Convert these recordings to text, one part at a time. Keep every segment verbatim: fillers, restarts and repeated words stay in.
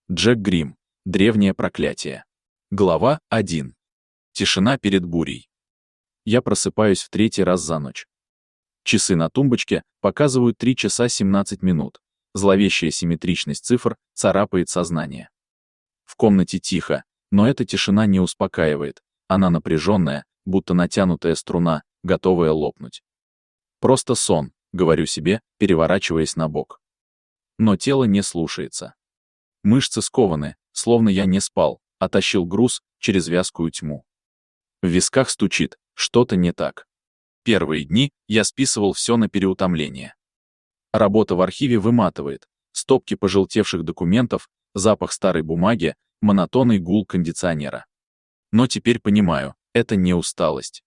Джек Грим. Древнее проклятие. Глава один. Тишина перед бурей. Я просыпаюсь в третий раз за ночь. Часы на тумбочке показывают три часа семнадцать минут. Зловещая симметричность цифр царапает сознание. В комнате тихо, но эта тишина не успокаивает. Она напряженная, будто натянутая струна, готовая лопнуть. Просто сон, говорю себе, переворачиваясь на бок. Но тело не слушается. Мышцы скованы, словно я не спал, а тащил груз через вязкую тьму. В висках стучит, что-то не так. Первые дни я списывал все на переутомление. Работа в архиве выматывает, стопки пожелтевших документов, запах старой бумаги, монотонный гул кондиционера. Но теперь понимаю, это не усталость.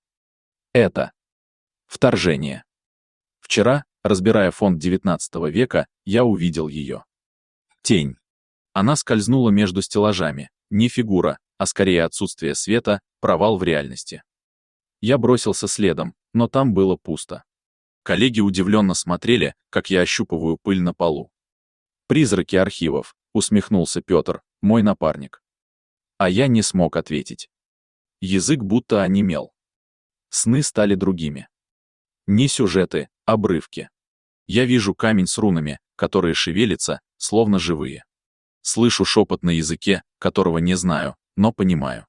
Это вторжение. Вчера, разбирая фонд девятнадцатого века, я увидел ее. Тень. Она скользнула между стеллажами, не фигура, а скорее отсутствие света, провал в реальности. Я бросился следом, но там было пусто. Коллеги удивленно смотрели, как я ощупываю пыль на полу. «Призраки архивов», — усмехнулся Петр, мой напарник. А я не смог ответить. Язык будто онемел. Сны стали другими. Не сюжеты, обрывки. Я вижу камень с рунами, которые шевелятся, словно живые. Слышу шепот на языке, которого не знаю, но понимаю.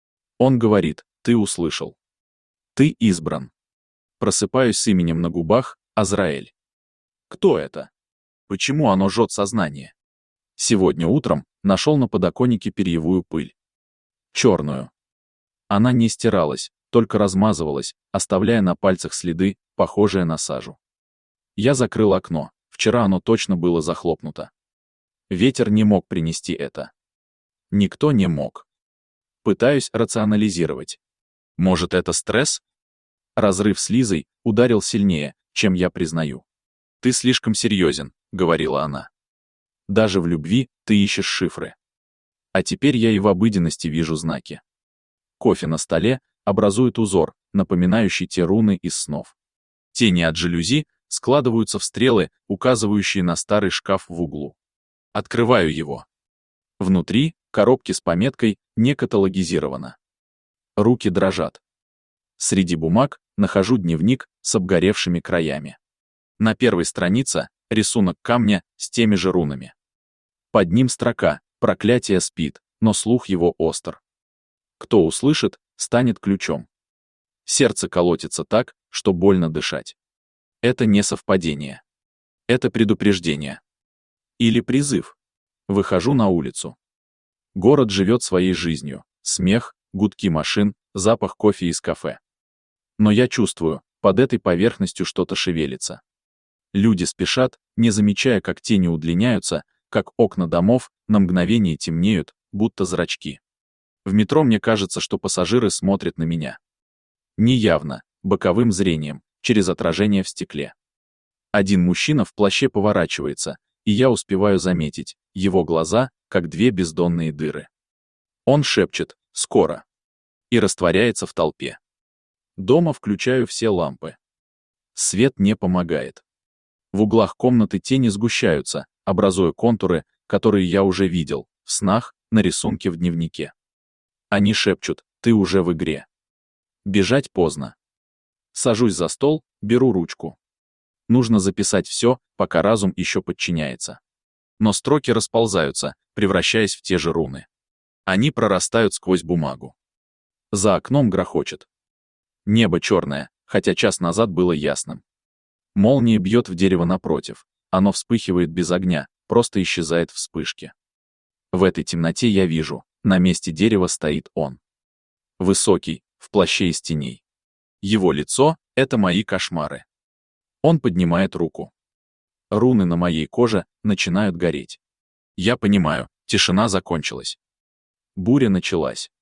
Он говорит: «Ты услышал. Ты избран». Просыпаюсь с именем на губах, Азраэль. Кто это? Почему оно жжет сознание? Сегодня утром нашел на подоконнике перьевую пыль. Черную. Она не стиралась, только размазывалась, оставляя на пальцах следы, похожие на сажу. Я закрыл окно, вчера оно точно было захлопнуто. Ветер не мог принести это. Никто не мог. Пытаюсь рационализировать. Может, это стресс? Разрыв с Лизой ударил сильнее, чем я признаю. «Ты слишком серьезен», — говорила она. «Даже в любви ты ищешь шифры». А теперь я и в обыденности вижу знаки. Кофе на столе образует узор, напоминающий те руны из снов. Тени от жалюзи складываются в стрелы, указывающие на старый шкаф в углу. Открываю его. Внутри коробки с пометкой «Не каталогизировано». Руки дрожат. Среди бумаг нахожу дневник с обгоревшими краями. На первой странице рисунок камня с теми же рунами. Под ним строка «Проклятие спит, но слух его остр». Кто услышит, станет ключом. Сердце колотится так, что больно дышать. Это не совпадение. Это предупреждение. Или призыв. Выхожу на улицу. Город живет своей жизнью. Смех, гудки машин, запах кофе из кафе. Но я чувствую, под этой поверхностью что-то шевелится. Люди спешат, не замечая, как тени удлиняются, как окна домов на мгновение темнеют, будто зрачки. В метро мне кажется, что пассажиры смотрят на меня. Неявно, боковым зрением, через отражение в стекле. Один мужчина в плаще поворачивается, и я успеваю заметить, его глаза, как две бездонные дыры. Он шепчет «Скоро» и растворяется в толпе. Дома включаю все лампы. Свет не помогает. В углах комнаты тени сгущаются, образуя контуры, которые я уже видел, в снах, на рисунке в дневнике. Они шепчут: «Ты уже в игре». Бежать поздно. Сажусь за стол, беру ручку. Нужно записать все, пока разум еще подчиняется. Но строки расползаются, превращаясь в те же руны. Они прорастают сквозь бумагу. За окном грохочет. Небо черное, хотя час назад было ясным. Молния бьет в дерево напротив. Оно вспыхивает без огня, просто исчезает в вспышке. В этой темноте я вижу, на месте дерева стоит он. Высокий, в плаще из теней. Его лицо — это мои кошмары. Он поднимает руку. Руны на моей коже начинают гореть. Я понимаю, тишина закончилась. Буря началась.